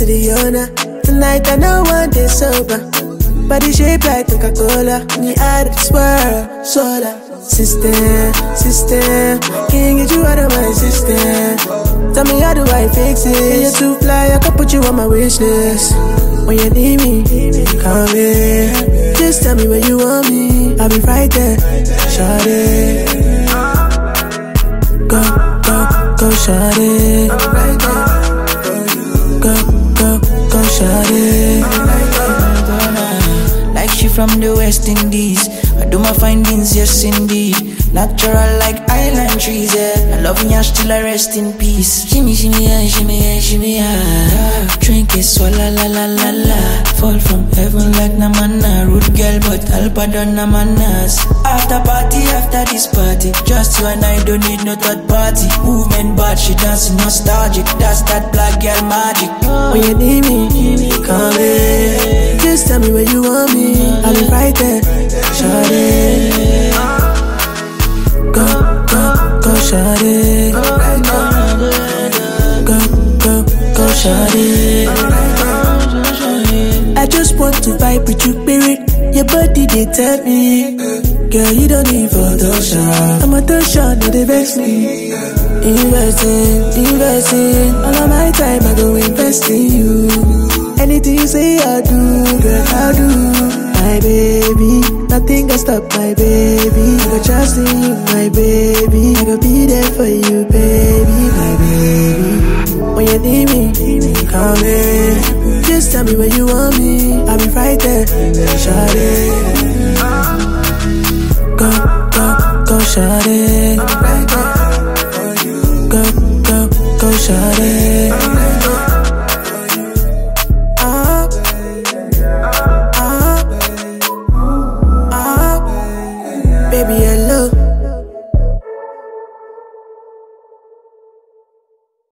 to the owner. Tonight I know one day sober. Body shape like Coca-Cola. Me out of this world, soda. System, can't get you out of my system. Tell me how do I fix it? You're too fly, I can put you on my wish list. When you need me, come here. Just tell me where you want me, I'll be right there. Shawty, go, shawty. Go, shawty. Like she from the West Indies, I do my findings, yes indeed. Natural like island trees, yeah. I love me till I rest in peace. Shimmy, shimmy, yeah, shimmy, yeah, shimmy, yeah. Drink it, swalla, la, la, la, la. Fall from heaven like Namana. Rude girl, but I'll pardon Namanas. After party, after this party, just you and I don't need no third party. Movement bad, she dancing nostalgic. That's that black girl magic. When you need me, come in. Just tell me where you want me, I'll be right there. Shawty, go, shawty. Go, shawty. I just want to vibe with you, spirit. Your body, they tell me, girl, you don't need Photoshop. I'm a shot, no, they vex me. Investing, all of my time I go invest in you. Anything you say I do, girl, I do. My baby, nothing can stop my baby. I go trust in you, my baby. I go be there for you, baby, my baby. When you need me, come in. Just tell me where you want me, I'll be right there. Shawty, go, shawty. Go, shawty. Baby, hello.